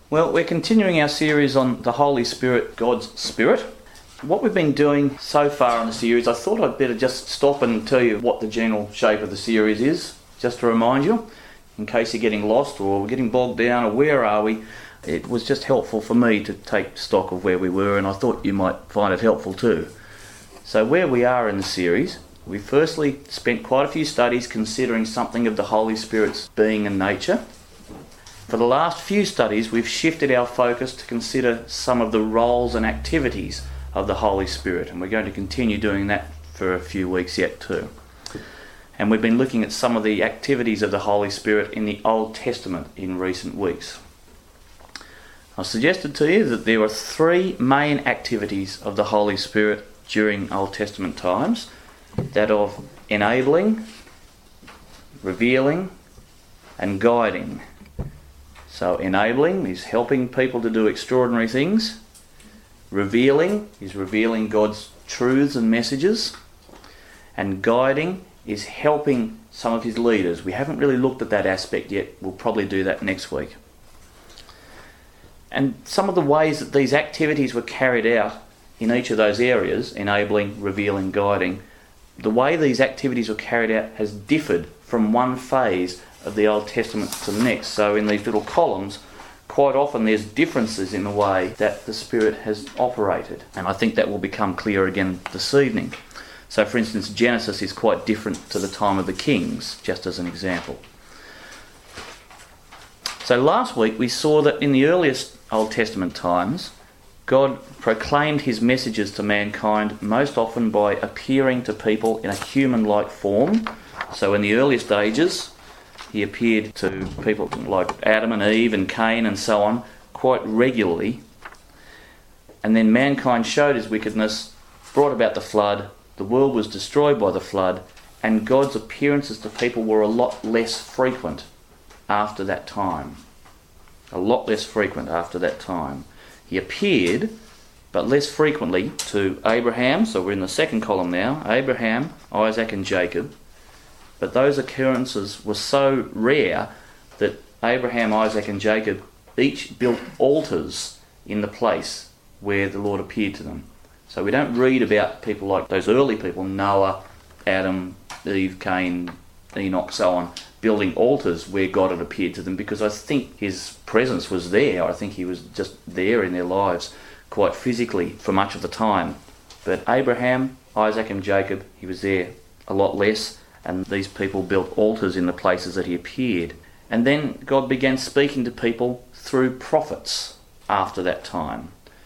Well, we're continuing our series on the Holy Spirit, God's Spirit. What we've been doing so far in the series, I thought I'd better just stop and tell you what the general shape of the series is, just to remind you, in case you're getting lost or getting bogged down or where are we. It was just helpful for me to take stock of where we were, and I thought you might find it helpful too. So where we are in the series, we firstly spent quite a few studies considering something of the Holy Spirit's being and nature. For the last few studies, we've shifted our focus to consider some of the roles and activities of the Holy Spirit, and we're going to continue doing that for a few weeks yet too. And we've been looking at some of the activities of the Holy Spirit in the Old Testament in recent weeks. I've suggested to you that there are three main activities of the Holy Spirit during Old Testament times: that of enabling, revealing, and guiding. So enabling is helping people to do extraordinary things. Revealing is revealing God's truths and messages. And guiding is helping some of his leaders. We haven't really looked at that aspect yet. We'll probably do that next week. And some of the ways that these activities were carried out in each of those areas, enabling, revealing, guiding, the way these activities were carried out has differed from one phase of the Old Testament to the next. So in these little columns, quite often there's differences in the way that the Spirit has operated. And I think that will become clear again this evening. So for instance, Genesis is quite different to the time of the Kings, just as an example. So last week we saw that in the earliest Old Testament times, God proclaimed his messages to mankind most often by appearing to people in a human-like form. So in the earliest ages, he appeared to people like Adam and Eve and Cain and so on quite regularly. And then mankind showed his wickedness, brought about the flood, the world was destroyed by the flood, and God's appearances to people were a lot less frequent after that time. A lot less frequent after that time. He appeared, but less frequently, to Abraham, so we're in the second column now, Abraham, Isaac and Jacob. But those occurrences were so rare that Abraham, Isaac and Jacob each built altars in the place where the Lord appeared to them. So we don't read about people like those early people, Noah, Adam, Eve, Cain, Enoch, so on, building altars where God had appeared to them, because I think his presence was there. I think he was just there in their lives quite physically for much of the time. But Abraham, Isaac and Jacob, he was there a lot less. And these people built altars in the places that he appeared. And then God began speaking to people through prophets after that time.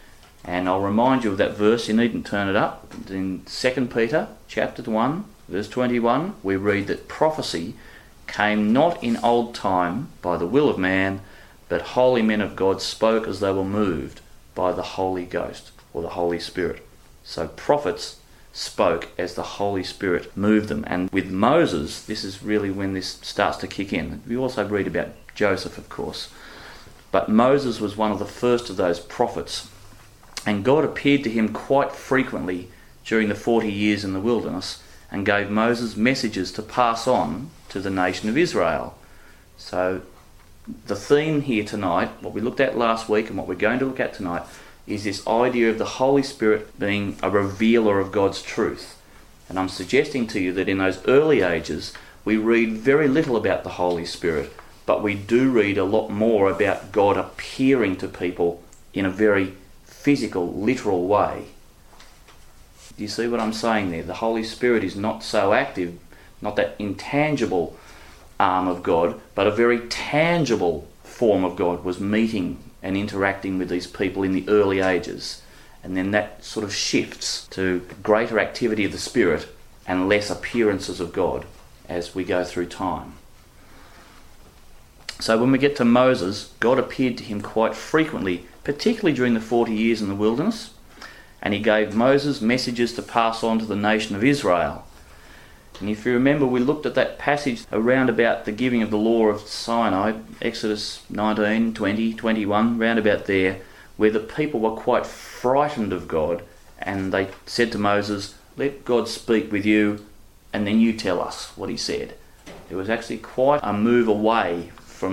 And I'll remind you of that verse, you needn't turn it up. In 2 Peter chapter 1, verse 21, we read that prophecy came not in old time by the will of man, but holy men of God spoke as they were moved by the Holy Ghost, or the Holy Spirit. So prophets spoke as the Holy Spirit moved them. And with Moses, this is really when this starts to kick in. We also read about Joseph, of course. But Moses was one of the first of those prophets. And God appeared to him quite frequently during the 40 years in the wilderness and gave Moses messages to pass on to the nation of Israel. So the theme here tonight, what we looked at last week and what we're going to look at tonight, is this idea of the Holy Spirit being a revealer of God's truth. And I'm suggesting to you that in those early ages, we read very little about the Holy Spirit, but we do read a lot more about God appearing to people in a very physical, literal way. Do you see what I'm saying there? The Holy Spirit is not so active, not that intangible arm of God, but a very tangible form of God was meeting and interacting with these people in the early ages. And then that sort of shifts to greater activity of the Spirit and less appearances of God as we go through time. So when we get to Moses, God appeared to him quite frequently, particularly during the 40 years in the wilderness, and he gave Moses messages to pass on to the nation of Israel. And if you remember, we looked at that passage around about the giving of the law of Sinai, Exodus 19, 20, 21, round about there, where the people were quite frightened of God, and they said to Moses, "Let God speak with you, and then you tell us what he said." There was actually quite a move away from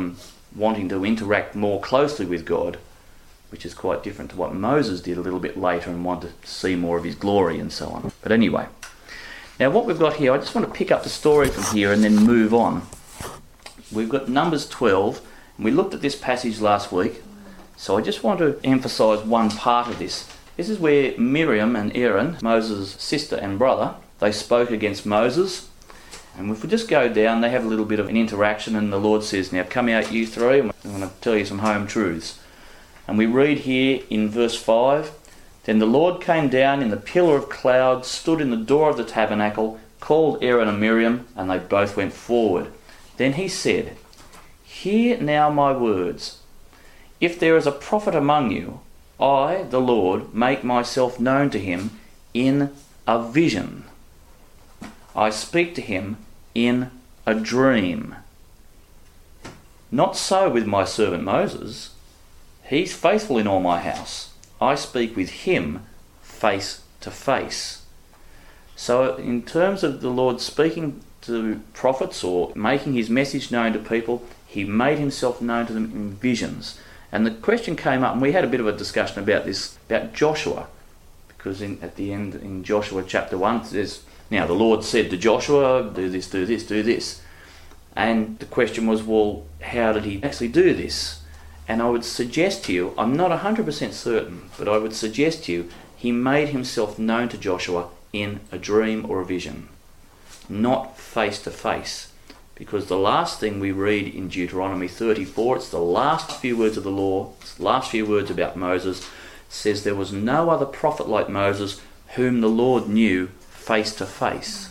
wanting to interact more closely with God, which is quite different to what Moses did a little bit later and wanted to see more of his glory and so on. But anyway, now what we've got here, I just want to pick up the story from here and then move on. We've got Numbers 12, and we looked at this passage last week, so I just want to emphasise one part of this. This is where Miriam and Aaron, Moses' sister and brother, they spoke against Moses. And if we just go down, they have a little bit of an interaction, and the Lord says, now come out you three, and I'm going to tell you some home truths. And we read here in verse 5, then the Lord came down in the pillar of cloud, stood in the door of the tabernacle, called Aaron and Miriam, and they both went forward. Then he said, hear now my words. If there is a prophet among you, I, the Lord, make myself known to him in a vision. I speak to him in a dream. Not so with my servant Moses. He's faithful in all my house. I speak with him face to face. So in terms of the Lord speaking to prophets or making his message known to people, he made himself known to them in visions. And the question came up, and we had a bit of a discussion about this, about Joshua, because at the end in Joshua chapter 1 there's, now the Lord said to Joshua, do this, do this, do this. And the question was, well, how did he actually do this? And I would suggest to you, I'm not 100% certain, but I would suggest to you, he made himself known to Joshua in a dream or a vision, not face to face. Because the last thing we read in Deuteronomy 34, it's the last few words of the law, it's the last few words about Moses, says there was no other prophet like Moses whom the Lord knew face to face.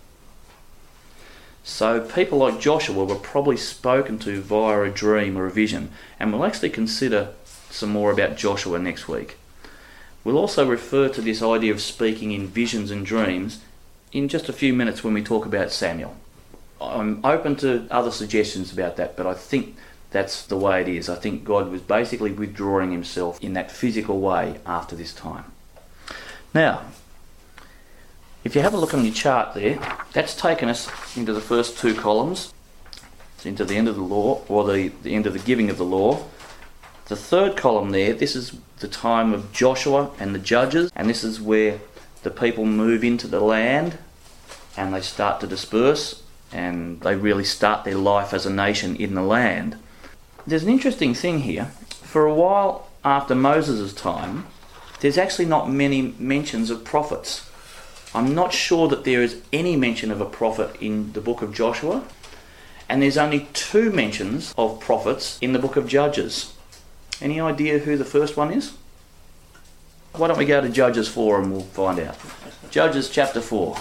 So people like Joshua were probably spoken to via a dream or a vision, and we'll actually consider some more about Joshua next week. We'll also refer to this idea of speaking in visions and dreams in just a few minutes when we talk about Samuel. I'm open to other suggestions about that, but I think that's the way it is. I think God was basically withdrawing himself in that physical way after this time. Now, if you have a look on your chart there, that's taken us into the first two columns. It's into the end of the law, or the end of the giving of the law. The third column there, this is the time of Joshua and the judges, and this is where the people move into the land and they start to disperse, and they really start their life as a nation in the land. There's an interesting thing here. For a while after Moses' time, there's actually not many mentions of prophets. I'm not sure that there is any mention of a prophet in the book of Joshua, and there's only 2 mentions of prophets in the book of Judges. Any idea who the first one is? Why don't we go to Judges 4 and we'll find out. Judges chapter 4.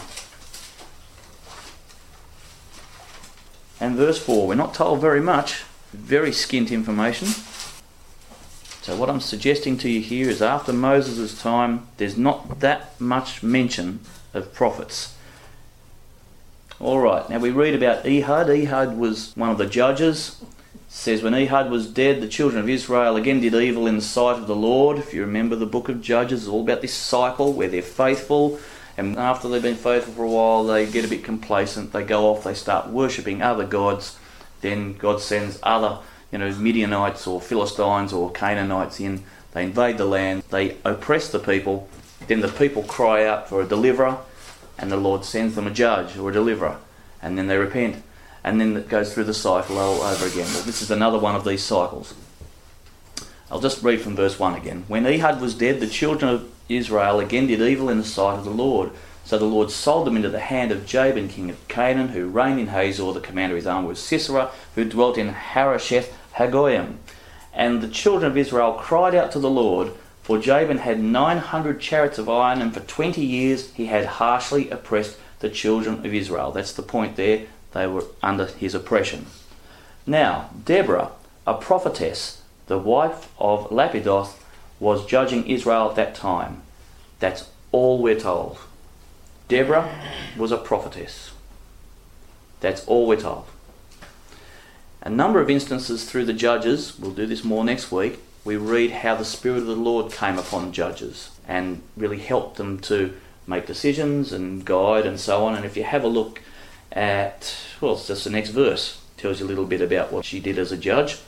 And verse 4, we're not told very much, very scant information. So what I'm suggesting to you here is after Moses' time, there's not that much mention of prophets. Alright, now we read about Ehud. Ehud was one of the judges. It says, when Ehud was dead, the children of Israel again did evil in the sight of the Lord. If you remember the book of Judges, it's all about this cycle where they're faithful, and after they've been faithful for a while, they get a bit complacent, they go off, they start worshipping other gods. Then God sends other, Midianites or Philistines or Canaanites in. They invade the land, they oppress the people. Then the people cry out for a deliverer, and the Lord sends them a judge or a deliverer, and then they repent, and then it goes through the cycle all over again. Well, this is another one of these cycles. I'll just read from verse 1 again. When Ehud was dead, the children of Israel again did evil in the sight of the Lord. So the Lord sold them into the hand of Jabin, king of Canaan, who reigned in Hazor. The commander of his army was Sisera, who dwelt in Harosheth Hagoyim. And the children of Israel cried out to the Lord, for Jabin had 900 chariots of iron, and for 20 years he had harshly oppressed the children of Israel. That's the point there. They were under his oppression. Now, Deborah, a prophetess, the wife of Lapidoth, was judging Israel at that time. That's all we're told. Deborah was a prophetess. That's all we're told. A number of instances through the Judges, we'll do this more next week, we read how the Spirit of the Lord came upon judges and really helped them to make decisions and guide and so on. And if you have a look at, it's just the next verse, tells you a little bit about what she did as a judge.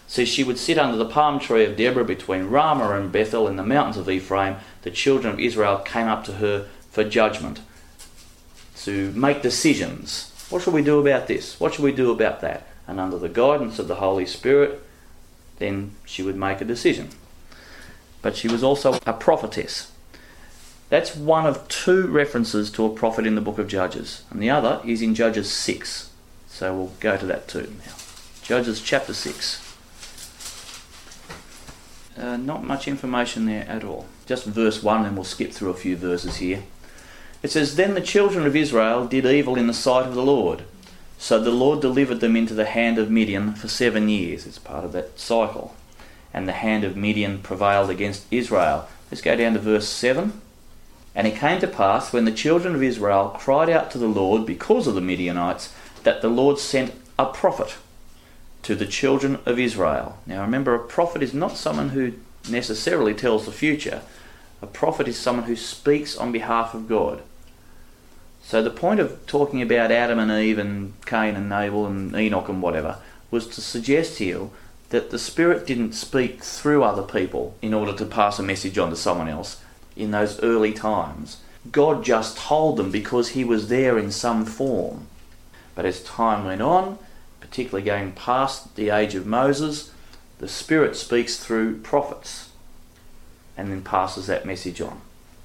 So she would sit under the palm tree of Deborah between Ramah and Bethel in the mountains of Ephraim. The children of Israel came up to her for judgment, to make decisions. What should we do about this? What should we do about that? And under the guidance of the Holy Spirit, then she would make a decision. But she was also a prophetess. That's one of two references to a prophet in the book of Judges, and the other is in Judges 6. So we'll go to that too now. Judges chapter 6. Not much information there at all. Just verse 1, and we'll skip through a few verses here. It says, "Then the children of Israel did evil in the sight of the Lord. So the Lord delivered them into the hand of Midian for 7 years." It's part of that cycle. "And the hand of Midian prevailed against Israel." Let's go down to verse 7. "And it came to pass, when the children of Israel cried out to the Lord because of the Midianites, that the Lord sent a prophet to the children of Israel." Now remember, a prophet is not someone who necessarily tells the future. A prophet is someone who speaks on behalf of God. So the point of talking about Adam and Eve and Cain and Abel and Enoch and whatever was to suggest here that the Spirit didn't speak through other people in order to pass a message on to someone else in those early times. God just told them because he was there in some form. But as time went on, particularly going past the age of Moses, the Spirit speaks through prophets and then passes that message on.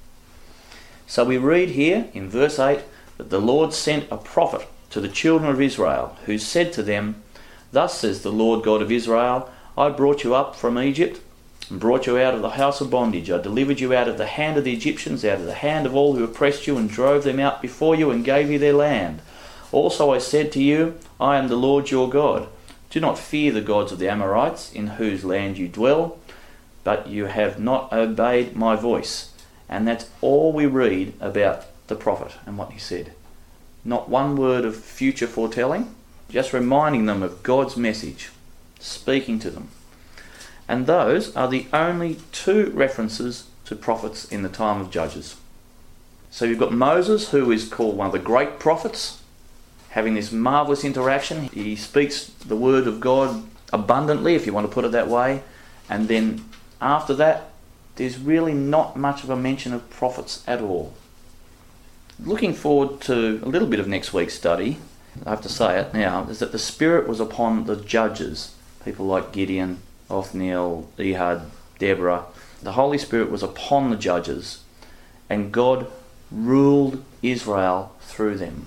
So we read here in verse 8 that the Lord sent a prophet to the children of Israel, who said to them, "Thus says the Lord God of Israel, I brought you up from Egypt and brought you out of the house of bondage. I delivered you out of the hand of the Egyptians, out of the hand of all who oppressed you, and drove them out before you and gave you their land. Also I said to you, I am the Lord your God. Do not fear the gods of the Amorites, in whose land you dwell, but you have not obeyed my voice." And that's all we read about the prophet and what he said. Not one word of future foretelling, just reminding them of God's message, speaking to them. And those are the only two references to prophets in the time of Judges. So you've got Moses, who is called one of the great prophets, having this marvellous interaction. He speaks the word of God abundantly, if you want to put it that way. And then after that, there's really not much of a mention of prophets at all. Looking forward to a little bit of next week's study, I have to say it now, is that the Spirit was upon the judges, people like Gideon, Othniel, Ehud, Deborah. The Holy Spirit was upon the judges, and God ruled Israel through them.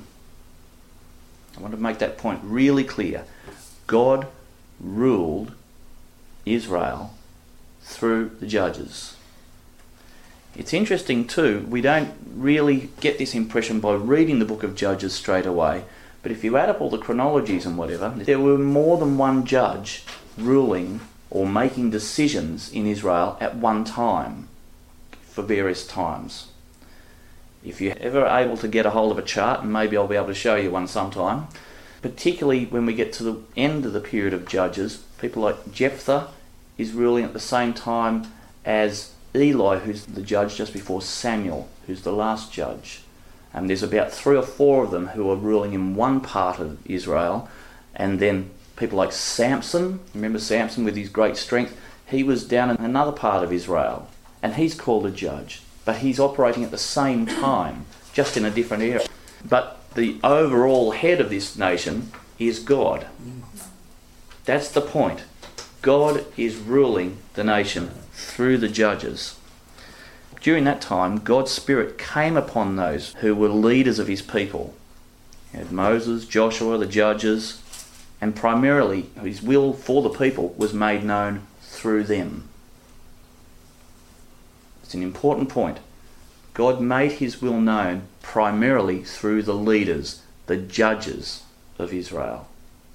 I want to make that point really clear. God ruled Israel through the judges. It's interesting too, we don't really get this impression by reading the book of Judges straight away, but if you add up all the chronologies and whatever, there were more than one judge ruling or making decisions in Israel at one time for various times. If you're ever able to get a hold of a chart, and maybe I'll be able to show you one sometime, particularly when we get to the end of the period of Judges, people like Jephthah is ruling at the same time as Eli, who's the judge just before Samuel, who's the last judge. And there's about 3 or 4 of them who are ruling in one part of Israel. And then people like Samson, remember Samson with his great strength? He was down in another part of Israel, and he's called a judge. But he's operating at the same time, just in a different area. But the overall head of this nation is God. That's the point. God is ruling the nation through the judges. During that time, God's Spirit came upon those who were leaders of his people. You had Moses, Joshua, the judges, and primarily his will for the people was made known through them. It's an important point. God made his will known primarily through the leaders, the judges of Israel.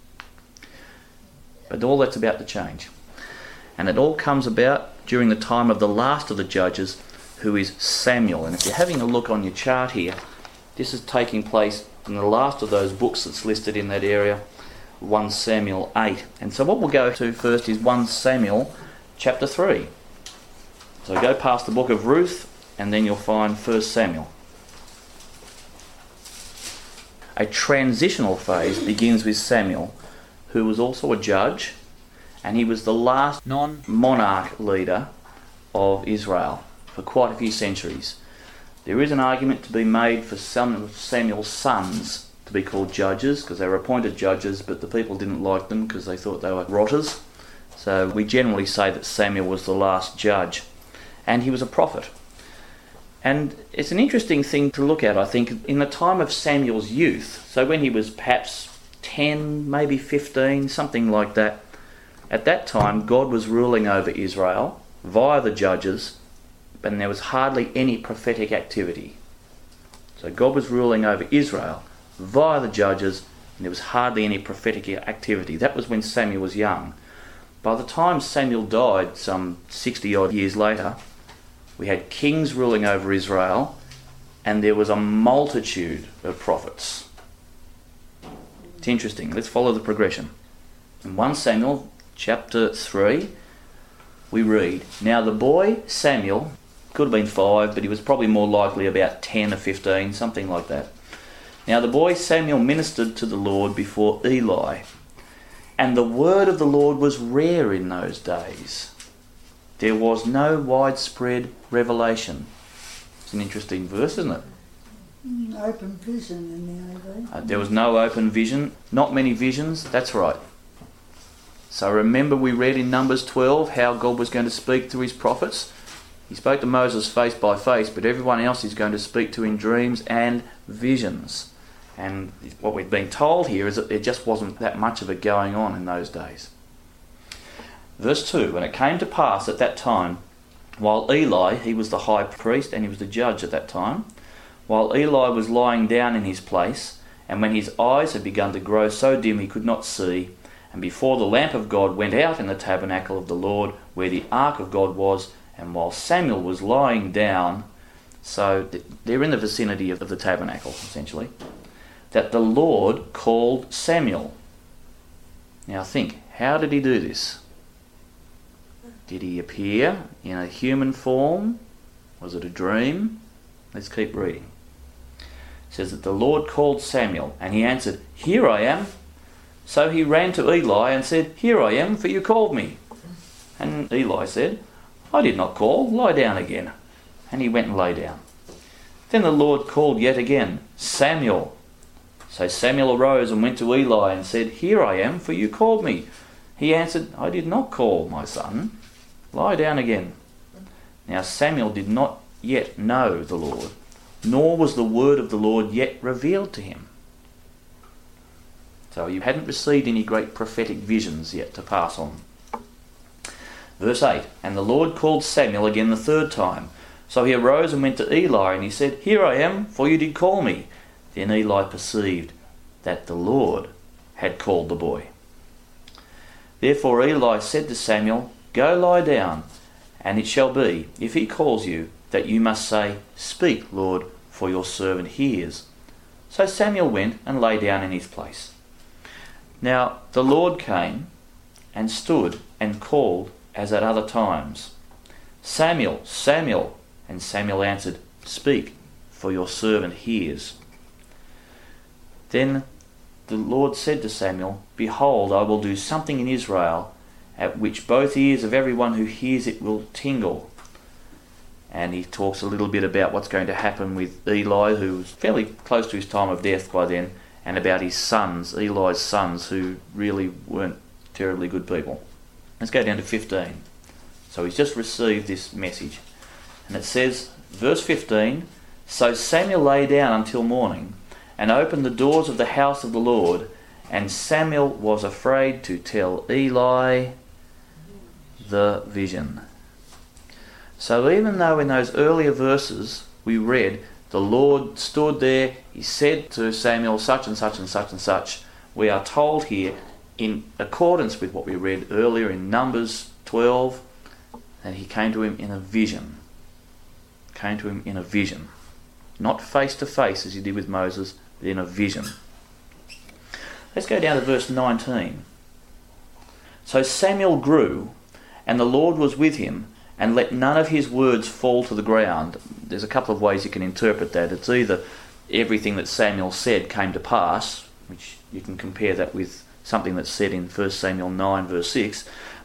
But all that's about to change. And it all comes about during the time of the last of the judges, who is Samuel. And if you're having a look on your chart here, this is taking place in the last of those books that's listed in that area, 1 Samuel 8. And so what we'll go to first is 1 Samuel chapter 3. So go past the book of Ruth, and then you'll find 1 Samuel. A transitional phase begins with Samuel, who was also a judge, and he was the last non-monarch leader of Israel for quite a few centuries. There is an argument to be made for some of Samuel's sons to be called judges, because they were appointed judges, but the people didn't like them because they thought they were rotters. So we generally say that Samuel was the last judge, and he was a prophet. And it's an interesting thing to look at, I think, in the time of Samuel's youth, so when he was perhaps 10, maybe 15, something like that. At that time, God was ruling over Israel via the judges, and there was hardly any prophetic activity. So God was ruling over Israel via the judges, and there was hardly any prophetic activity. That was when Samuel was young. By the time Samuel died, some 60 odd years later, we had kings ruling over Israel, and there was a multitude of prophets. It's interesting. Let's follow the progression. In 1 Samuel chapter 3, we read, "Now the boy Samuel," could have been 5, but he was probably more likely about 10 or 15, something like that. "Now the boy Samuel ministered to the Lord before Eli, and the word of the Lord was rare in those days. There was no widespread revelation." It's an interesting verse, isn't it? Open vision in the AV. There was no open vision, not many visions, that's right. So remember we read in Numbers 12 how God was going to speak through his prophets. He spoke to Moses face by face, but everyone else he's going to speak to in dreams and visions. And what we've been told here is that there just wasn't that much of it going on in those days. Verse 2, "And it came to pass at that time, while Eli," he was the high priest and he was the judge at that time, "while Eli was lying down in his place, and when his eyes had begun to grow so dim he could not see, and before the lamp of God went out in the tabernacle of the Lord, where the ark of God was, and while Samuel was lying down," so they're in the vicinity of the tabernacle, essentially, "that the Lord called Samuel." Now think, how did he do this? Did he appear in a human form? Was it a dream? Let's keep reading. It says that the Lord called Samuel, and he answered, "Here I am." So he ran to Eli and said, "Here I am, for you called me." And Eli said, "I did not call, lie down again." And he went and lay down. Then the Lord called yet again, "Samuel." So Samuel arose and went to Eli and said, "Here I am, for you called me." He answered, "I did not call, my son. Lie down again." Now Samuel did not yet know the Lord, nor was the word of the Lord yet revealed to him. So he hadn't received any great prophetic visions yet to pass on. Verse 8, "And the Lord called Samuel again the third time. So he arose and went to Eli, and he said, 'Here I am, for you did call me.' Then Eli perceived that the Lord had called the boy. Therefore Eli said to Samuel, 'Go lie down, and it shall be, if he calls you, that you must say, Speak, Lord, for your servant hears.' So Samuel went and lay down in his place. Now the Lord came and stood and called as at other times, 'Samuel, Samuel.' And Samuel answered, 'Speak, for your servant hears.' Then the Lord said to Samuel, 'Behold, I will do something in Israel, at which both ears of everyone who hears it will tingle.'" And he talks a little bit about what's going to happen with Eli, who was fairly close to his time of death by then, and about his sons, Eli's sons, who really weren't terribly good people. Let's go down to 15. So he's just received this message. And it says, verse 15, "So Samuel lay down until morning, and opened the doors of the house of the Lord, and Samuel was afraid to tell Eli the vision." So even though in those earlier verses we read, the Lord stood there, he said to Samuel such and such and such and such, we are told here, in accordance with what we read earlier in Numbers 12, that he came to him in a vision. Came to him in a vision. Not face to face as he did with Moses, but in a vision. Let's go down to verse 19. "So Samuel grew, and the Lord was with him, and let none of his words fall to the ground." There's a couple of ways you can interpret that. It's either everything that Samuel said came to pass, which you can compare that with something that's said in 1 Samuel 9 verse 6,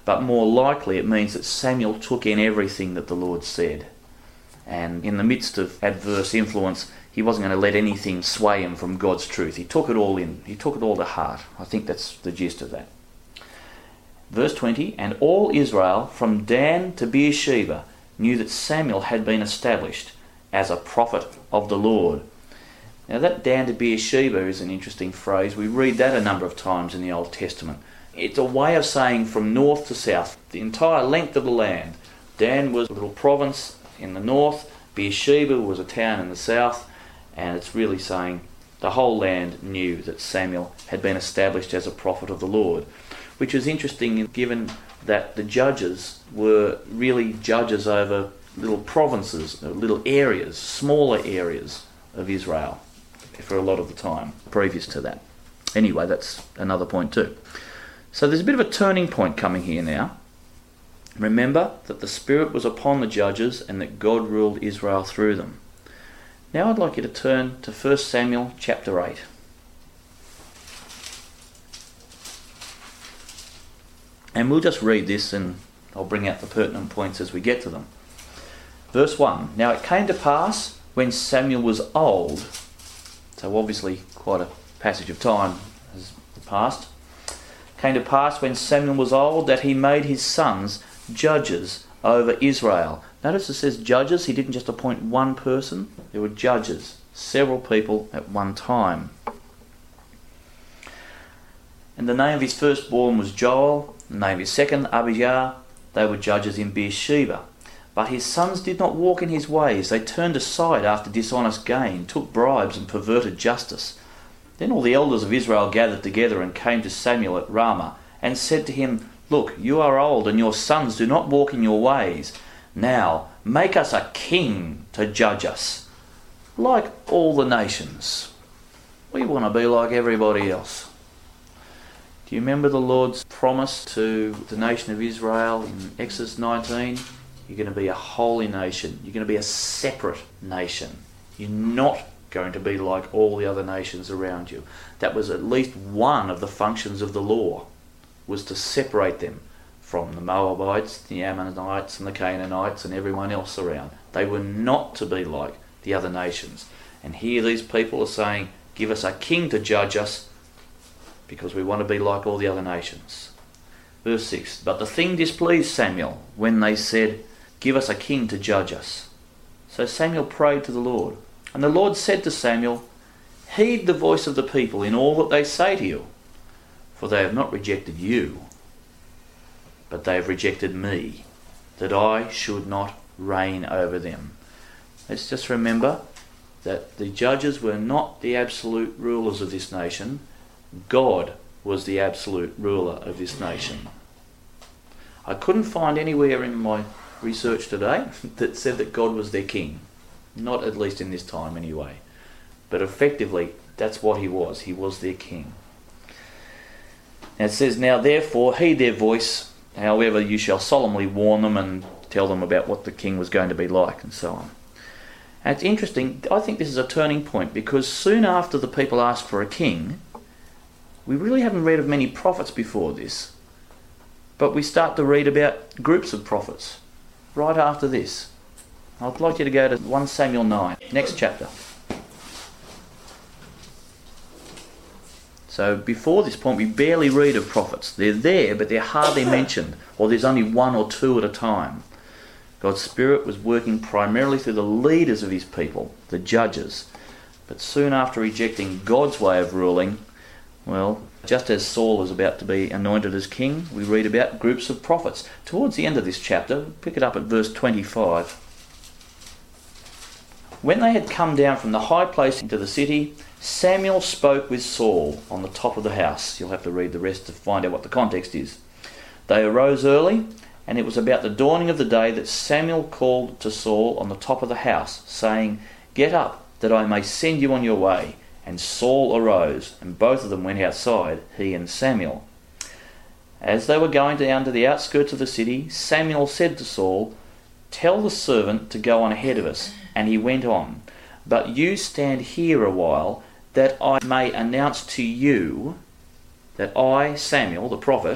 but more likely it means that Samuel took in everything that the Lord said. And in the midst of adverse influence, he wasn't going to let anything sway him from God's truth. He took it all in. He took it all to heart. I think that's the gist of that. Verse 20, and all Israel from Dan to Beersheba knew that Samuel had been established as a prophet of the Lord. Now that Dan to Beersheba is an interesting phrase. We read that a number of times in the Old Testament. It's a way of saying from north to south, the entire length of the land. Dan was a little province in the north, Beersheba was a town in the south, and it's really saying the whole land knew that Samuel had been established as a prophet of the Lord, which is interesting given that the judges were really judges over little provinces, little areas, smaller areas of Israel for a lot of the time previous to that. Anyway, that's another point too. So there's a bit of a turning point coming here now. Remember that the Spirit was upon the judges and that God ruled Israel through them. Now I'd like you to turn to 1 Samuel chapter 8. And we'll just read this and I'll bring out the pertinent points as we get to them. Verse 1. Now it came to pass when Samuel was old, so obviously quite a passage of time has passed, came to pass when Samuel was old that he made his sons judges over Israel. Notice it says judges. He didn't just appoint one person. There were judges, several people at one time. And the name of his firstborn was Joel, the name of his second Abijah. They were judges in Beersheba. But his sons did not walk in his ways. They turned aside after dishonest gain, took bribes and perverted justice. Then all the elders of Israel gathered together and came to Samuel at Ramah and said to him, Look, you are old and your sons do not walk in your ways. Now make us a king to judge us, like all the nations. We want to be like everybody else. Do you remember the Lord's promise to the nation of Israel in Exodus 19? You're going to be a holy nation. You're going to be a separate nation. You're not going to be like all the other nations around you. That was at least one of the functions of the law, was to separate them from the Moabites, the Ammonites and the Canaanites and everyone else around. They were not to be like the other nations. And here these people are saying, give us a king to judge us because we want to be like all the other nations. Verse 6, but the thing displeased Samuel when they said, give us a king to judge us. So Samuel prayed to the Lord. And the Lord said to Samuel, heed the voice of the people in all that they say to you, for they have not rejected you, but they have rejected me, that I should not reign over them. Let's just remember that the judges were not the absolute rulers of this nation. God was the absolute ruler of this nation. I couldn't find anywhere in my research today that said that God was their king. Not at least in this time anyway. But effectively, that's what he was. He was their king. And it says, now therefore heed their voice, however you shall solemnly warn them and tell them about what the king was going to be like and so on. And it's interesting, I think this is a turning point, because soon after the people asked for a king, we really haven't read of many prophets before this, but we start to read about groups of prophets right after this. I'd like you to go to 1 Samuel 9, next chapter. So before this point, we barely read of prophets. They're there, but they're hardly mentioned, or there's only one or two at a time. God's Spirit was working primarily through the leaders of his people, the judges. But soon after rejecting God's way of ruling, well, just as Saul is about to be anointed as king, we read about groups of prophets. Towards the end of this chapter, pick it up at verse 25. When they had come down from the high place into the city, Samuel spoke with Saul on the top of the house. You'll have to read the rest to find out what the context is. They arose early, and it was about the dawning of the day that Samuel called to Saul on the top of the house, saying, get up, that I may send you on your way. And Saul arose, and both of them went outside, he and Samuel. As they were going down to the outskirts of the city, Samuel said to Saul, tell the servant to go on ahead of us. And he went on, but you stand here a while, that I may announce to you that I, Samuel, the prophet,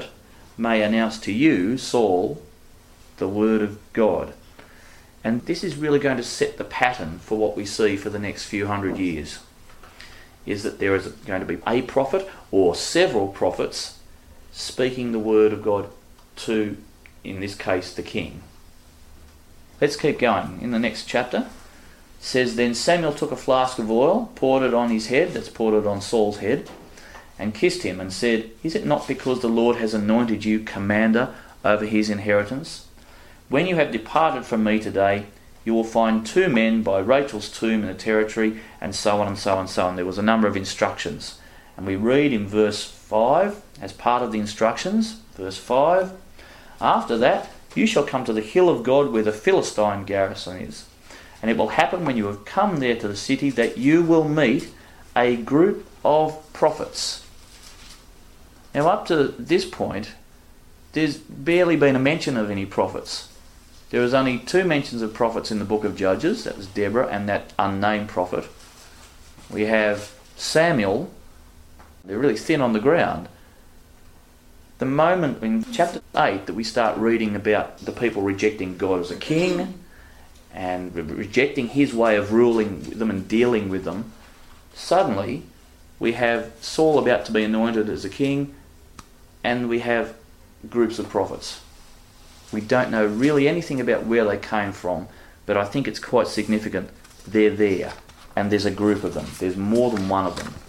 may announce to you, Saul, the word of God. And this is really going to set the pattern for what we see for the next few hundred years, is that there is going to be a prophet or several prophets speaking the word of God to, in this case, the king. Let's keep going. In the next chapter, it says, Then Samuel took a flask of oil, poured it on his head, that's poured it on Saul's head, and kissed him and said, Is it not because the Lord has anointed you commander over his inheritance? When you have departed from me today, you will find 2 men by Rachel's tomb in the territory, and so on and so on and so on. There was a number of instructions. And we read in verse 5, as part of the instructions, verse 5, After that, you shall come to the hill of God where the Philistine garrison is. And it will happen when you have come there to the city that you will meet a group of prophets. Now up to this point, there's barely been a mention of any prophets. There was only 2 mentions of prophets in the book of Judges. That was Deborah and that unnamed prophet. We have Samuel. They're really thin on the ground. The moment in chapter 8 that we start reading about the people rejecting God as a king and rejecting his way of ruling them and dealing with them, suddenly we have Saul about to be anointed as a king, and we have groups of prophets. We don't know really anything about where they came from, but I think it's quite significant. They're there, and there's a group of them. There's more than one of them.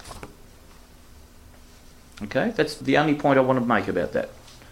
Okay, that's the only point I want to make about that.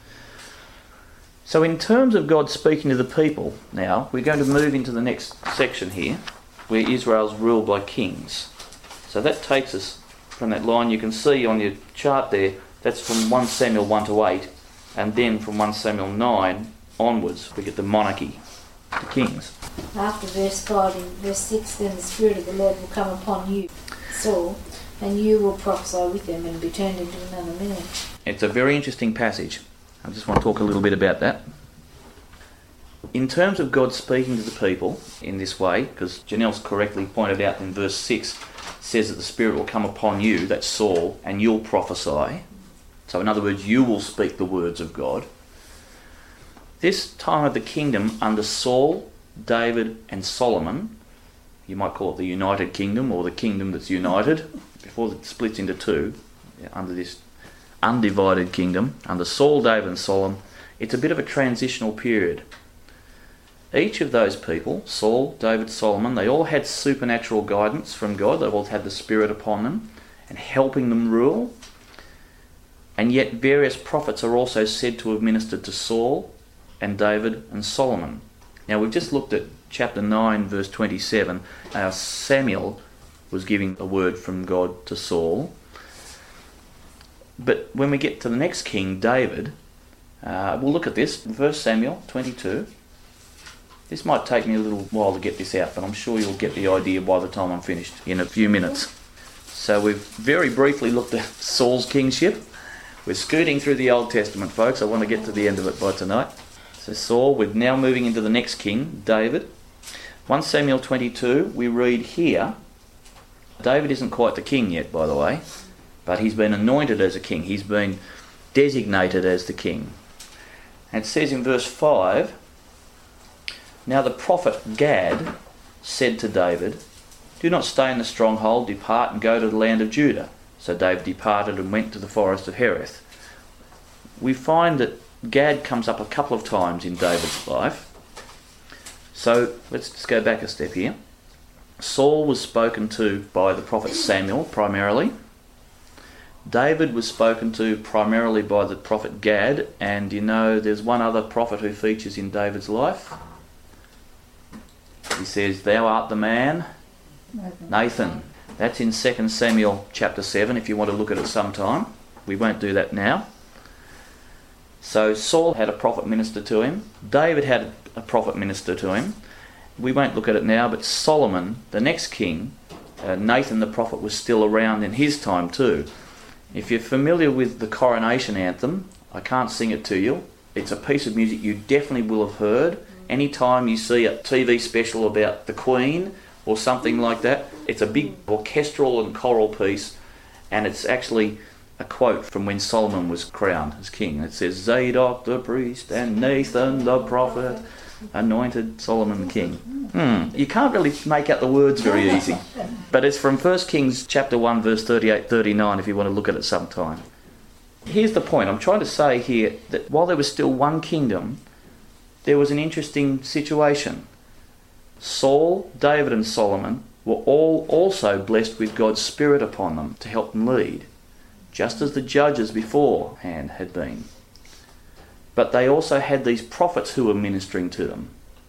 So in terms of God speaking to the people, now we're going to move into the next section here, where Israel's ruled by kings. So that takes us from that line you can see on your chart there. That's from 1 Samuel 1 to 8, and then from 1 Samuel 9 onwards we get the monarchy, the kings. After verse 5, in verse 6, Then the Spirit of the Lord will come upon you, Saul, and you will prophesy with them and be turned into another man. It's a very interesting passage. I just want to talk a little bit about that. In terms of God speaking to the people in this way, because Janelle's correctly pointed out in verse 6, says that the Spirit will come upon you, that's Saul, and you'll prophesy. So in other words, you will speak the words of God. This time of the kingdom under Saul, David and Solomon, you might call it the United Kingdom or the kingdom that's united, before it splits into 2, under this undivided kingdom, under Saul, David and Solomon, it's a bit of a transitional period. Each of those people, Saul, David, Solomon, they all had supernatural guidance from God. They all had the Spirit upon them and helping them rule. And yet various prophets are also said to have ministered to Saul and David and Solomon. Now we've just looked at chapter 9 verse 27. Samuel was giving a word from God to Saul. But when we get to the next king, David, we'll look at this, 1 Samuel 22. This might take me a little while to get this out, but I'm sure you'll get the idea by the time I'm finished in a few minutes. So we've very briefly looked at Saul's kingship. We're scooting through the Old Testament, folks. I want to get to the end of it by tonight. So Saul, we're now moving into the next king, David. 1 Samuel 22, we read here, David isn't quite the king yet, by the way, but he's been anointed as a king. He's been designated as the king. And it says in verse 5, Now the prophet Gad said to David, Do not stay in the stronghold, depart and go to the land of Judah. So David departed and went to the forest of Hereth. We find that Gad comes up a couple of times in David's life. So let's just go back a step here. Saul was spoken to by the prophet Samuel primarily. David was spoken to primarily by the prophet Gad, and you know there's one other prophet who features in David's life. He says, Thou art the man, Nathan. That's in 2 Samuel chapter 7 if you want to look at it sometime. We won't do that now. So Saul had a prophet minister to him. David had a prophet minister to him. We won't look at it now, but Solomon, the next king, Nathan the prophet was still around in his time too. If you're familiar with the coronation anthem, I can't sing it to you. It's a piece of music you definitely will have heard. Anytime you see a TV special about the Queen or something like that, it's a big orchestral and choral piece, and it's actually a quote from when Solomon was crowned as king. It says, Zadok the priest and Nathan the prophet anointed Solomon king. You can't really make out the words very easy. But it's from 1 Kings chapter 1 verse 38-39 if you want to look at it sometime. Here's the point. I'm trying to say here that while there was still one kingdom, there was an interesting situation. Saul, David and Solomon were all also blessed with God's Spirit upon them to help them lead, just as the judges beforehand had been. But they also had these prophets who were ministering to them.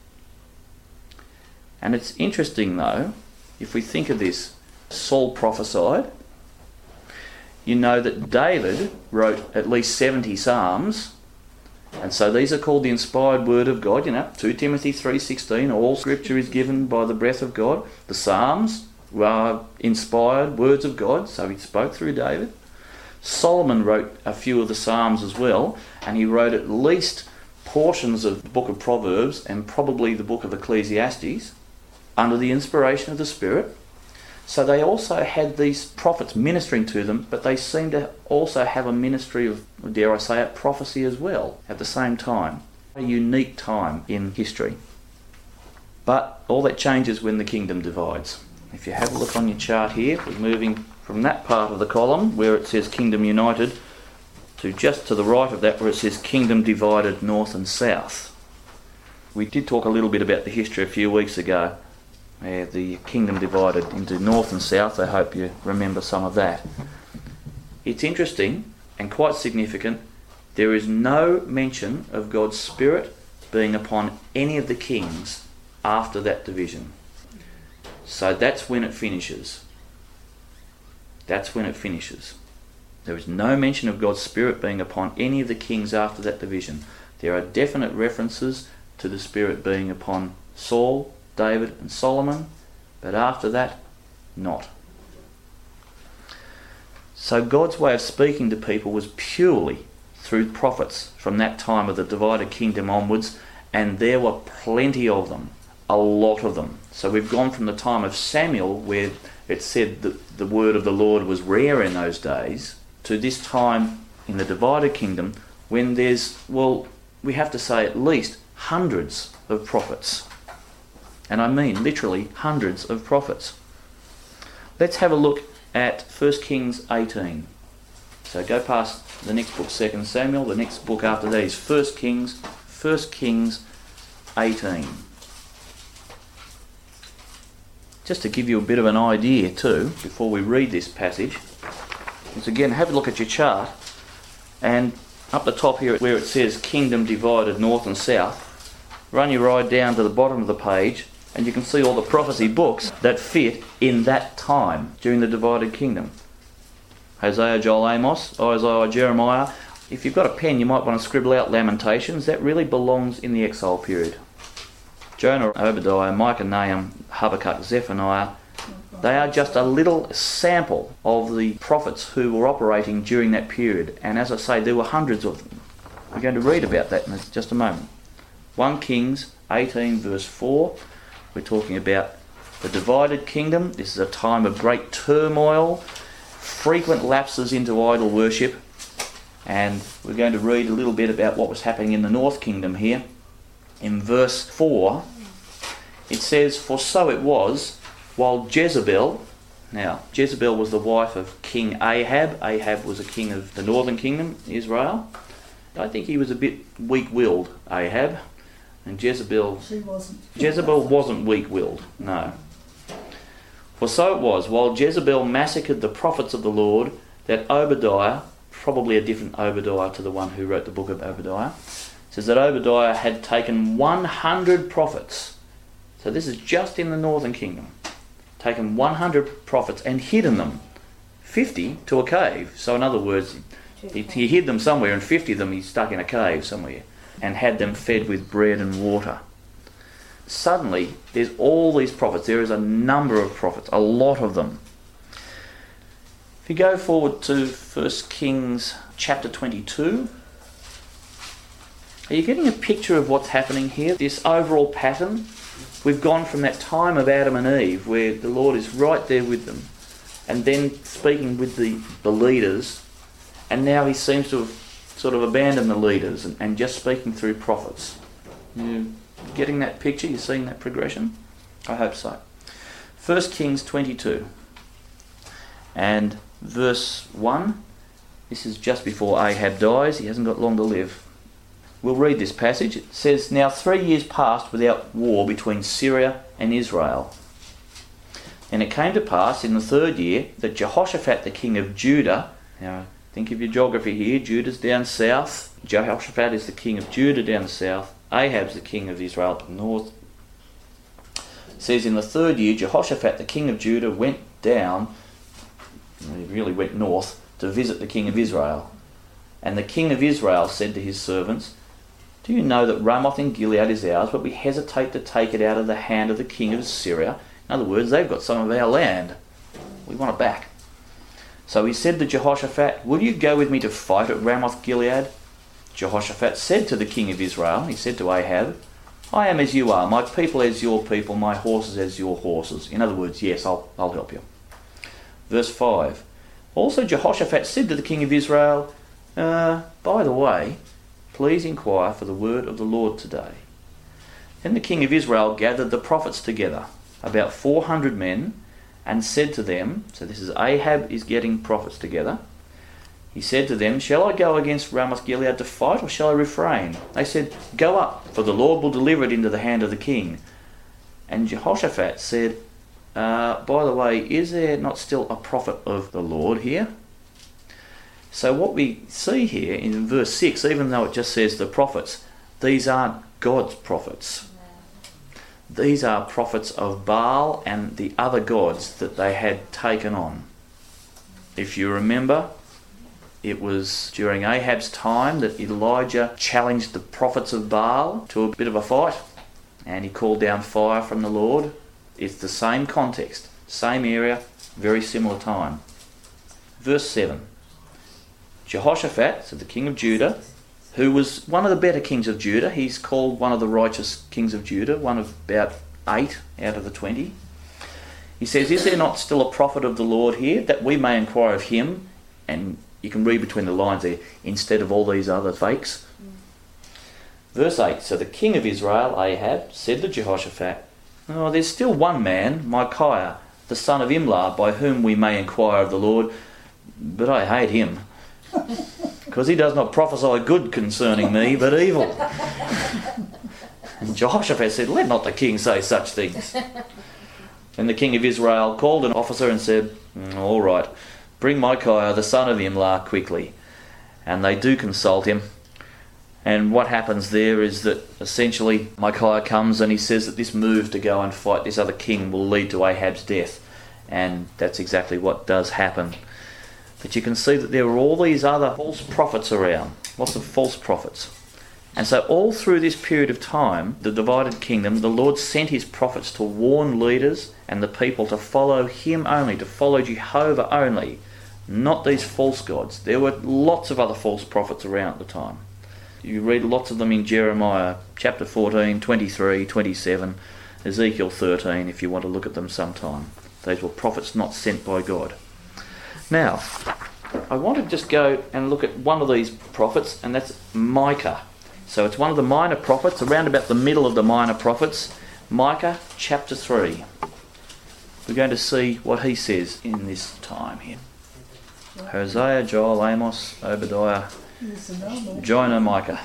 And it's interesting though, if we think of this, Saul prophesied. You know that David wrote at least 70 Psalms, and so these are called the inspired word of God. 2 Timothy 3:16, all scripture is given by the breath of God. The Psalms are inspired words of God, so he spoke through David. Solomon wrote a few of the Psalms as well, and he wrote at least portions of the book of Proverbs and probably the book of Ecclesiastes under the inspiration of the Spirit. So they also had these prophets ministering to them, but they seemed to also have a ministry of, dare I say it, prophecy as well at the same time. A unique time in history. But all that changes when the kingdom divides. If you have a look on your chart here, we're moving from that part of the column where it says Kingdom United to just to the right of that where it says Kingdom Divided North and South. We did talk a little bit about the history a few weeks ago. The kingdom divided into north and south. I hope you remember some of that. It's interesting and quite significant. There is no mention of God's Spirit being upon any of the kings after that division. So that's when it finishes. That's when it finishes. There is no mention of God's Spirit being upon any of the kings after that division. There are definite references to the Spirit being upon Saul, David and Solomon, but after that, not. So God's way of speaking to people was purely through prophets from that time of the divided kingdom onwards, and there were plenty of them, a lot of them. So we've gone from the time of Samuel, where it said that the word of the Lord was rare in those days, to this time in the divided kingdom when there's, well, we have to say at least hundreds of prophets. And I mean literally hundreds of prophets. Let's have a look at 1 Kings 18. So go past the next book, 2 Samuel. The next book after that is 1 Kings 18. Just to give you a bit of an idea too, before we read this passage, is again have a look at your chart, and up the top here where it says Kingdom Divided North and South, run your eye down to the bottom of the page, and you can see all the prophecy books that fit in that time during the divided kingdom. Hosea, Joel, Amos, Isaiah, Jeremiah. If you've got a pen, you might want to scribble out Lamentations. That really belongs in the exile period. Jonah, Obadiah, Micah, Nahum, Habakkuk, Zephaniah. They are just a little sample of the prophets who were operating during that period. And as I say, there were hundreds of them. We're going to read about that in just a moment. 1 Kings 18 verse 4. We're talking about the divided kingdom. This is a time of great turmoil, frequent lapses into idol worship, and we're going to read a little bit about what was happening in the north kingdom here. In verse 4, it says, For so it was, while Jezebel, now Jezebel was the wife of King Ahab. Ahab was a king of the northern kingdom, Israel. I think he was a bit weak-willed, Ahab. And Jezebel wasn't weak-willed, no. For so it was, while Jezebel massacred the prophets of the Lord, that Obadiah, probably a different Obadiah to the one who wrote the book of Obadiah, says that Obadiah had taken 100 prophets. So this is just in the northern kingdom. Taken 100 prophets and hidden them, 50 to a cave. So in other words, he hid them somewhere, and 50 of them he stuck in a cave somewhere, and had them fed with bread and water. Suddenly, there's all these prophets. There is a number of prophets, a lot of them. If you go forward to 1 Kings chapter 22, are you getting a picture of what's happening here? This overall pattern? We've gone from that time of Adam and Eve, where the Lord is right there with them, and then speaking with the leaders, and now he seems to have sort of abandoned the leaders and just speaking through prophets. You getting that picture? You seeing that progression? I hope so. 1 Kings 22 and verse 1. This is just before Ahab dies. He hasn't got long to live. We'll read this passage. It says, "Now 3 years passed without war between Syria and Israel. And it came to pass in the 3rd year that Jehoshaphat the king of Judah," now think of your geography here, Judah's down south, Jehoshaphat is the king of Judah down the south, Ahab's the king of Israel up north. It says in the 3rd year Jehoshaphat the king of Judah went down, he really went north, to visit the king of Israel. And the king of Israel said to his servants, "Do you know that Ramoth in Gilead is ours, but we hesitate to take it out of the hand of the king of Syria?" In other words, they've got some of our land. We want it back. So he said to Jehoshaphat, "Will you go with me to fight at Ramoth Gilead?" Jehoshaphat said to the king of Israel, he said to Ahab, "I am as you are, my people as your people, my horses as your horses." In other words, yes, I'll help you. Verse 5. Also Jehoshaphat said to the king of Israel, "By the way, please inquire for the word of the Lord today." Then the king of Israel gathered the prophets together, about 400 men, and said to them, so this is Ahab is getting prophets together, he said to them, "Shall I go against Ramoth Gilead to fight, or shall I refrain?" They said, "Go up, for the Lord will deliver it into the hand of the king." And Jehoshaphat said, "By the way, is there not still a prophet of the Lord here?" So what we see here in verse 6, even though it just says the prophets, these aren't God's prophets. These are prophets of Baal and the other gods that they had taken on. If you remember, it was during Ahab's time that Elijah challenged the prophets of Baal to a bit of a fight, and he called down fire from the Lord. It's the same context, same area, very similar time. Verse 7. Jehoshaphat, so the king of Judah, who was one of the better kings of Judah, he's called one of the righteous kings of Judah, one of about 8 out of the 20. He says, "Is there not still a prophet of the Lord here, that we may inquire of him?" And you can read between the lines there, instead of all these other fakes. Verse 8, so the king of Israel, Ahab, said to Jehoshaphat, "Oh, there's still one man, Micaiah, the son of Imlah, by whom we may inquire of the Lord, but I hate him, because he does not prophesy good concerning me, but evil." And Jehoshaphat said, "Let not the king say such things." And the king of Israel called an officer and said, "All right, bring Micaiah, the son of Imlah, quickly." And they do consult him. And what happens there is that essentially Micaiah comes and he says that this move to go and fight this other king will lead to Ahab's death. And that's exactly what does happen. But you can see that there were all these other false prophets around, lots of false prophets. And so all through this period of time, the divided kingdom, the Lord sent his prophets to warn leaders and the people to follow him only, to follow Jehovah only, not these false gods. There were lots of other false prophets around at the time. You read lots of them in Jeremiah chapter 14, 23, 27, Ezekiel 13 if you want to look at them sometime. Those were prophets not sent by God. Now, I want to just go and look at one of these prophets, and that's Micah. So it's one of the minor prophets, around about the middle of the minor prophets. Micah chapter 3. We're going to see what he says in this time here. Hosea, Joel, Amos, Obadiah, Jonah, Micah.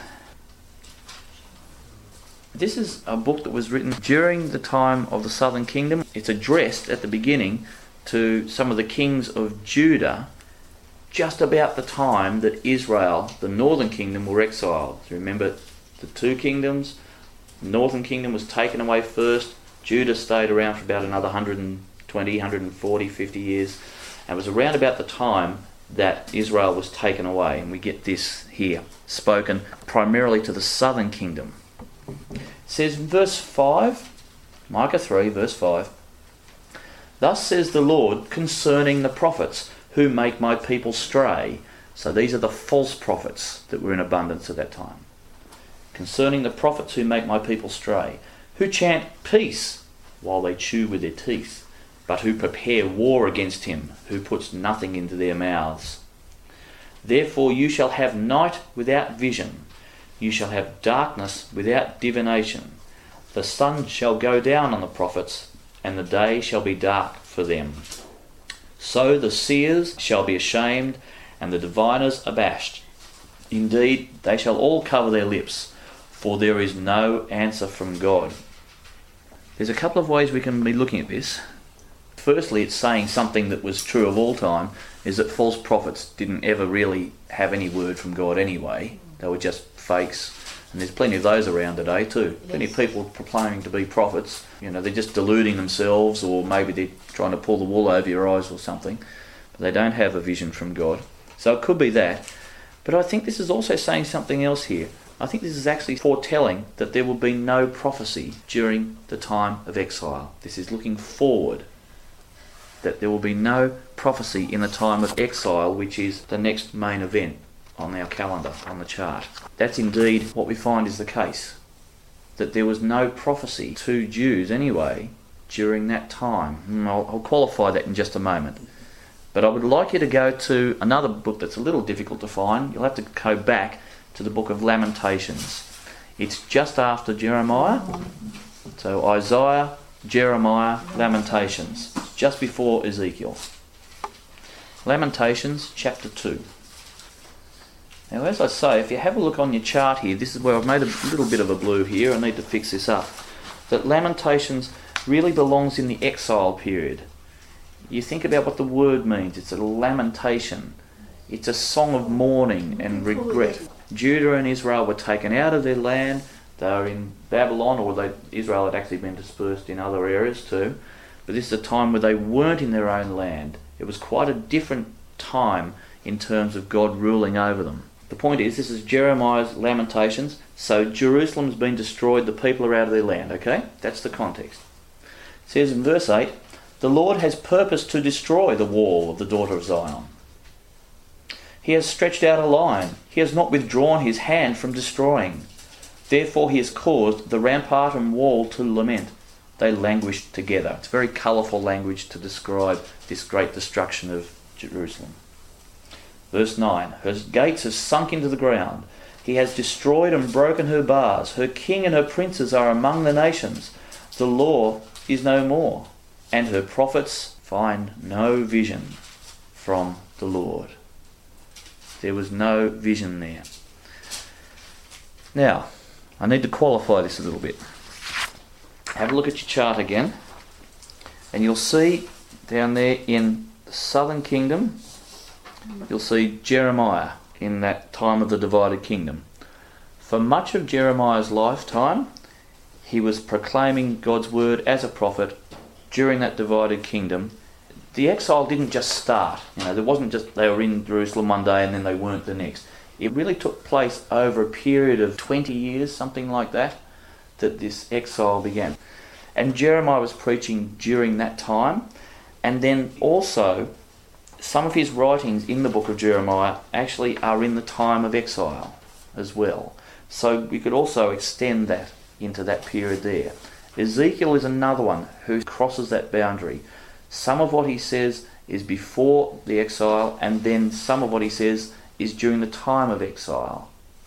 This is a book that was written during the time of the southern kingdom. It's addressed at the beginning to some of the kings of Judah just about the time that Israel, the northern kingdom, were exiled. So remember the two kingdoms. The northern kingdom was taken away first. Judah stayed around for about another 120, 140, 50 years. And it was around about the time that Israel was taken away. And we get this here, spoken primarily to the southern kingdom. It says in verse 5, Micah 3, verse 5, "Thus says the Lord concerning the prophets who make my people stray." So these are the false prophets that were in abundance at that time. "Concerning the prophets who make my people stray, who chant peace while they chew with their teeth, but who prepare war against him, who puts nothing into their mouths. Therefore you shall have night without vision, you shall have darkness without divination. The sun shall go down on the prophets, and the day shall be dark for them. So the seers shall be ashamed, and the diviners abashed. Indeed, they shall all cover their lips, for there is no answer from God. There's a couple of ways we can be looking at this. Firstly, it's saying something that was true of all time, is that false prophets didn't ever really have any word from God anyway. They were just fakes. And there's plenty of those around today too. Yes. Plenty of people proclaiming to be prophets. They're just deluding themselves, or maybe they're trying to pull the wool over your eyes or something. But they don't have a vision from God. So it could be that. But I think this is also saying something else here. I think this is actually foretelling that there will be no prophecy during the time of exile. This is looking forward, that there will be no prophecy in the time of exile, which is the next main event on our calendar, on the chart. That's indeed what we find is the case, that there was no prophecy to Jews anyway during that time. I'll qualify that in just a moment. But I would like you to go to another book that's a little difficult to find. You'll have to go back to the book of Lamentations. It's just after Jeremiah. So Isaiah, Jeremiah, Lamentations. Just before Ezekiel. Lamentations chapter 2. Now, as I say, if you have a look on your chart here, this is where I've made a little bit of a blue here. I need to fix this up. That Lamentations really belongs in the exile period. You think about what the word means. It's a lamentation. It's a song of mourning and regret. Judah and Israel were taken out of their land. They were in Babylon, or Israel had actually been dispersed in other areas too. But this is a time where they weren't in their own land. It was quite a different time in terms of God ruling over them. The point is, this is Jeremiah's Lamentations. So Jerusalem's been destroyed, the people are out of their land, okay? That's the context. It says in verse 8, "The Lord has purposed to destroy the wall of the daughter of Zion. He has stretched out a line. He has not withdrawn his hand from destroying. Therefore he has caused the rampart and wall to lament. They languished together." It's very colourful language to describe this great destruction of Jerusalem. Verse 9, "Her gates have sunk into the ground. He has destroyed and broken her bars. Her king and her princes are among the nations. The law is no more, and her prophets find no vision from the Lord." There was no vision there. Now, I need to qualify this a little bit. Have a look at your chart again, and you'll see down there in the southern kingdom, you'll see Jeremiah in that time of the divided kingdom. For much of Jeremiah's lifetime, he was proclaiming God's word as a prophet during that divided kingdom. The exile didn't just start. There wasn't just they were in Jerusalem one day and then they weren't the next. It really took place over a period of 20 years, something like that this exile began. And Jeremiah was preaching during that time. And then also, some of his writings in the book of Jeremiah actually are in the time of exile as well. So we could also extend that into that period there. Ezekiel is another one who crosses that boundary. Some of what he says is before the exile, and then some of what he says is during the time of exile.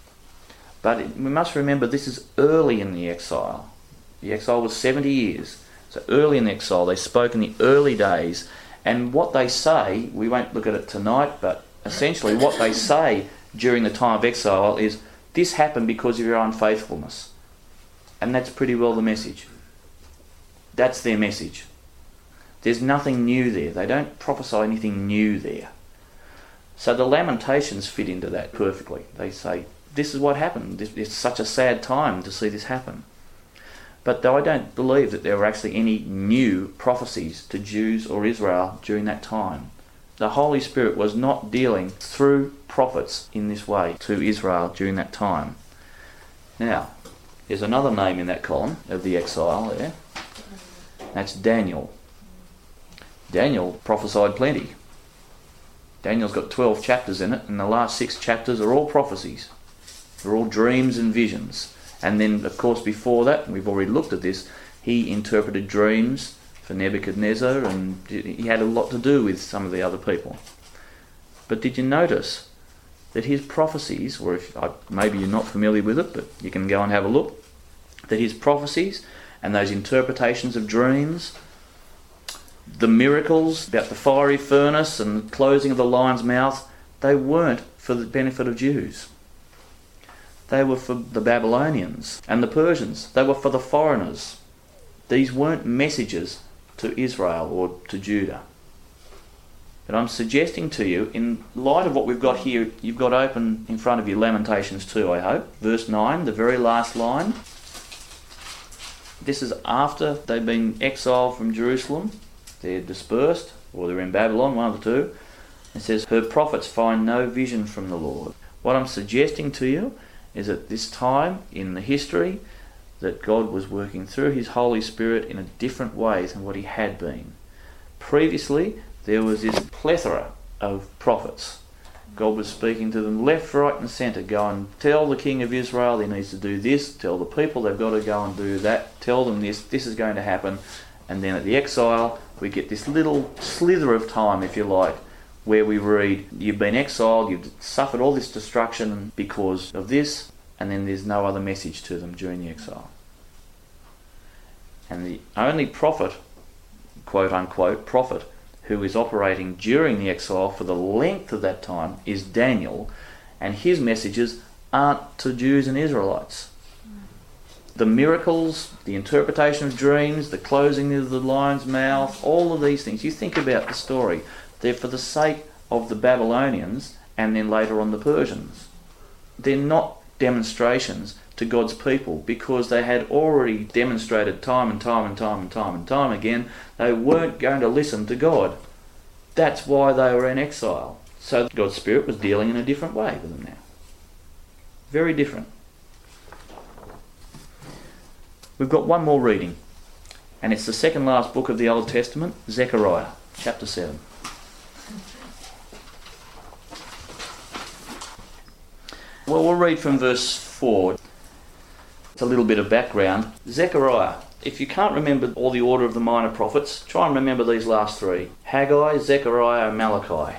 But we must remember this is early in the exile. The exile was 70 years. So early in the exile, they spoke in the early days. And what they say, we won't look at it tonight, but essentially what they say during the time of exile is, this happened because of your unfaithfulness. And that's pretty well the message. That's their message. There's nothing new there. They don't prophesy anything new there. So the Lamentations fit into that perfectly. They say, this is what happened. It's such a sad time to see this happen. But though I don't believe that there were actually any new prophecies to Jews or Israel during that time. The Holy Spirit was not dealing through prophets in this way to Israel during that time. Now, there's another name in that column of the exile there. That's Daniel. Daniel prophesied plenty. Daniel's got 12 chapters in it, and the last 6 chapters are all prophecies. They're all dreams and visions. And then, of course, before that, we've already looked at this, he interpreted dreams for Nebuchadnezzar, and he had a lot to do with some of the other people. But did you notice that his prophecies, or if maybe you're not familiar with it, but you can go and have a look, that his prophecies and those interpretations of dreams, the miracles about the fiery furnace and the closing of the lion's mouth, they weren't for the benefit of Jews. They were for the Babylonians and the Persians. They were for the foreigners. These weren't messages to Israel or to Judah. But I'm suggesting to you, in light of what we've got here, you've got open in front of you Lamentations 2, I hope. Verse 9, the very last line. This is after they've been exiled from Jerusalem. They're dispersed, or they're in Babylon, one of the two. It says, her prophets find no vision from the Lord. What I'm suggesting to you is at this time in the history that God was working through his Holy Spirit in a different way than what he had been. Previously, there was this plethora of prophets. God was speaking to them left, right and centre. Go and tell the king of Israel he needs to do this. Tell the people they've got to go and do that. Tell them this is going to happen. And then at the exile, we get this little slither of time, if you like, where we read, you've been exiled, you've suffered all this destruction because of this, and then there's no other message to them during the exile. And the only prophet, quote unquote, prophet, who is operating during the exile for the length of that time is Daniel, and his messages aren't to Jews and Israelites. The miracles, the interpretation of dreams, the closing of the lion's mouth, all of these things, you think about the story, they're for the sake of the Babylonians and then later on the Persians. They're not demonstrations to God's people because they had already demonstrated time and time again they weren't going to listen to God. That's why they were in exile. So God's Spirit was dealing in a different way with them now. Very different. We've got one more reading, and it's the second last book of the Old Testament, Zechariah, chapter 7. Well, we'll read from verse 4. It's a little bit of background. Zechariah. If you can't remember all the order of the minor prophets, try and remember these last three. Haggai, Zechariah, and Malachi.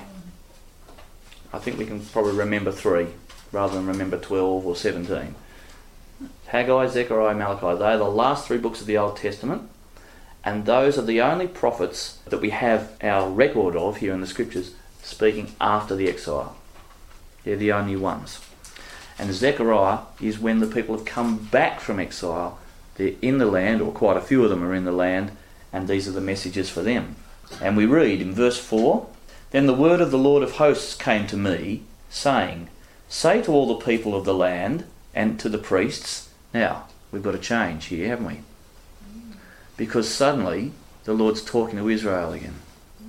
I think we can probably remember 3 rather than remember 12 or 17. Haggai, Zechariah, Malachi. They are the last 3 books of the Old Testament, and those are the only prophets that we have our record of here in the Scriptures speaking after the exile. They're the only ones. And Zechariah is when the people have come back from exile. They're in the land, or quite a few of them are in the land, and these are the messages for them. And we read in verse 4, then the word of the Lord of hosts came to me, saying, say to all the people of the land and to the priests. Now, we've got a change here, haven't we? Because suddenly the Lord's talking to Israel again.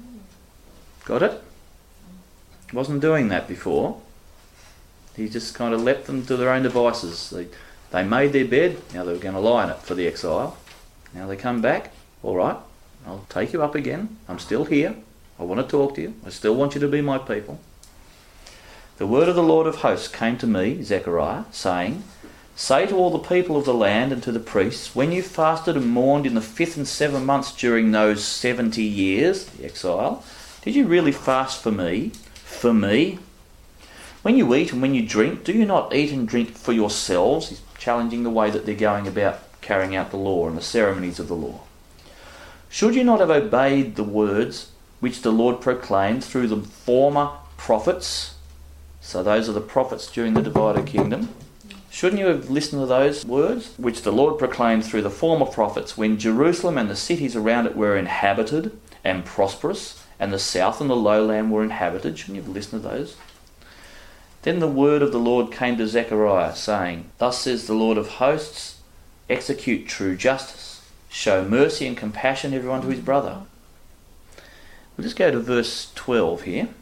Got it? Wasn't doing that before. He just kind of left them to their own devices. They made their bed, now they were going to lie in it for the exile. Now they come back, all right, I'll take you up again. I'm still here. I want to talk to you. I still want you to be my people. The word of the Lord of hosts came to me, Zechariah, saying, say to all the people of the land and to the priests, when you fasted and mourned in the 5th and 7th months during those 70 years, the exile, did you really fast for me? For me? When you eat and when you drink, do you not eat and drink for yourselves? He's challenging the way that they're going about carrying out the law and the ceremonies of the law. Should you not have obeyed the words which the Lord proclaimed through the former prophets? So those are the prophets during the divided kingdom. Shouldn't you have listened to those words which the Lord proclaimed through the former prophets when Jerusalem and the cities around it were inhabited and prosperous, and the south and the lowland were inhabited? Shouldn't you have listened to those? Then the word of the Lord came to Zechariah, saying, thus says the Lord of hosts, execute true justice, show mercy and compassion everyone to his brother. We'll just go to verse 12 here. It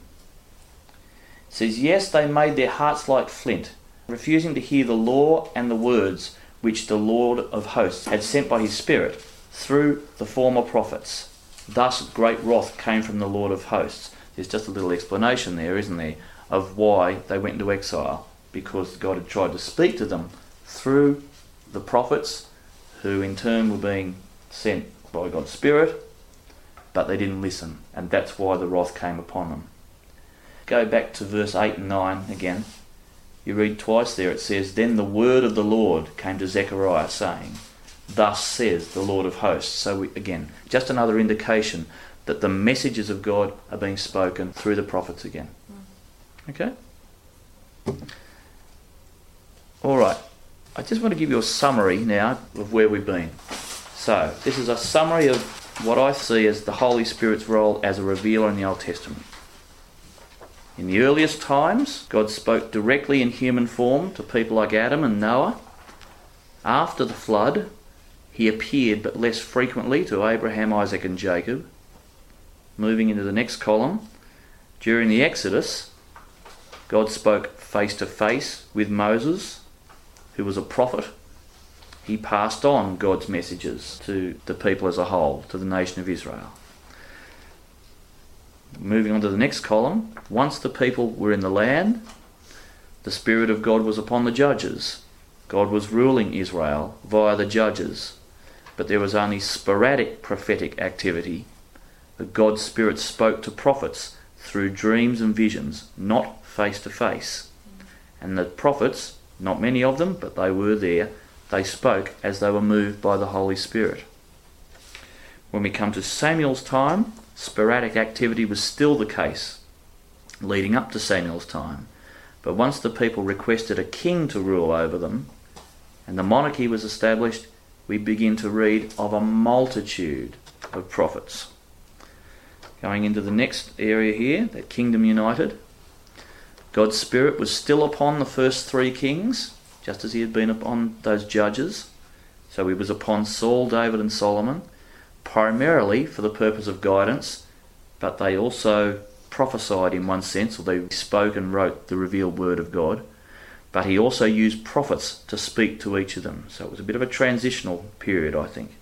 says, yes, they made their hearts like flint, refusing to hear the law and the words which the Lord of hosts had sent by his Spirit through the former prophets. Thus great wrath came from the Lord of hosts. There's just a little explanation there, isn't there, of why they went into exile, because God had tried to speak to them through the prophets, who in turn were being sent by God's Spirit, but they didn't listen, and that's why the wrath came upon them. go back to verse 8 and 9 again. You read twice there, it says, "Then the word of the Lord came to Zechariah, saying, Thus says the Lord of hosts." So again, just another indication that the messages of God are being spoken through the prophets again. Okay? Alright, I just want to give you a summary now of where we've been. So, this is a summary of what I see as the Holy Spirit's role as a revealer in the Old Testament. In the earliest times, God spoke directly in human form to people like Adam and Noah. After the flood, he appeared but less frequently to Abraham, Isaac and Jacob. Moving into the next column, during the Exodus, God spoke face to face with Moses, who was a prophet. He passed on God's messages to the people as a whole, to the nation of Israel. Moving on to the next column, once the people were in the land, the Spirit of God was upon the judges. God was ruling Israel via the judges, but there was only sporadic prophetic activity. But God's Spirit spoke to prophets through dreams and visions, not face to face. And the prophets, not many of them, but they were there, they spoke as they were moved by the Holy Spirit. When we come to Samuel's time, sporadic activity was still the case, leading up to Samuel's time. But once the people requested a king to rule over them, and the monarchy was established, we begin to read of a multitude of prophets. Going into the next area here, that kingdom united, God's Spirit was still upon the first three kings, just as he had been upon those judges. So he was upon Saul, David and Solomon, primarily for the purpose of guidance, but they also prophesied in one sense, or they spoke and wrote the revealed word of God. But he also used prophets to speak to each of them. So it was a bit of a transitional period, I think.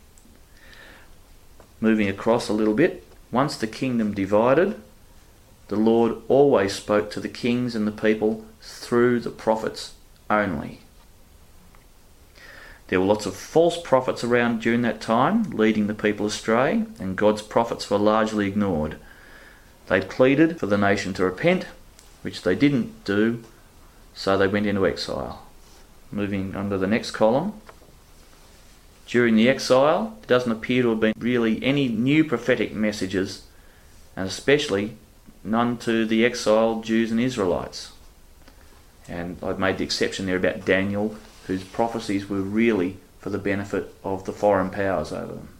Moving across a little bit, once the kingdom divided, the Lord always spoke to the kings and the people through the prophets only. There were lots of false prophets around during that time, leading the people astray, and God's prophets were largely ignored. They pleaded for the nation to repent, which they didn't do, so they went into exile. Moving on to the next column. During the exile, there doesn't appear to have been really any new prophetic messages, and especially none to the exiled Jews and Israelites. And I've made the exception there about Daniel, whose prophecies were really for the benefit of the foreign powers over them.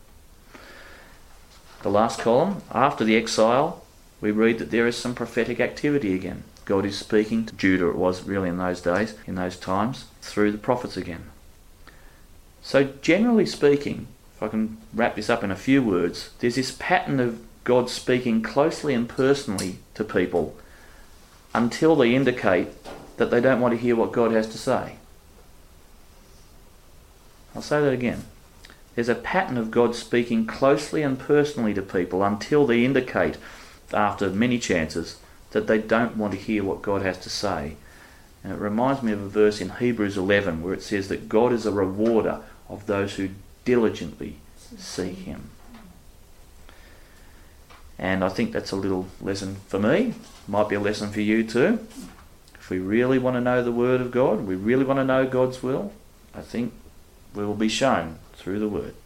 The last column, after the exile, we read that there is some prophetic activity again. God is speaking to Judah, it was really in those days, in those times, through the prophets again. So generally speaking, if I can wrap this up in a few words, there's this pattern of God speaking closely and personally to people until they indicate that they don't want to hear what God has to say. I'll say that again. There's a pattern of God speaking closely and personally to people until they indicate, after many chances, that they don't want to hear what God has to say. And it reminds me of a verse in Hebrews 11 where it says that God is a rewarder of those who diligently seek him. And I think that's a little lesson for me. Might be a lesson for you too. If we really want to know the Word of God, we really want to know God's will, I think we will be shown through the Word.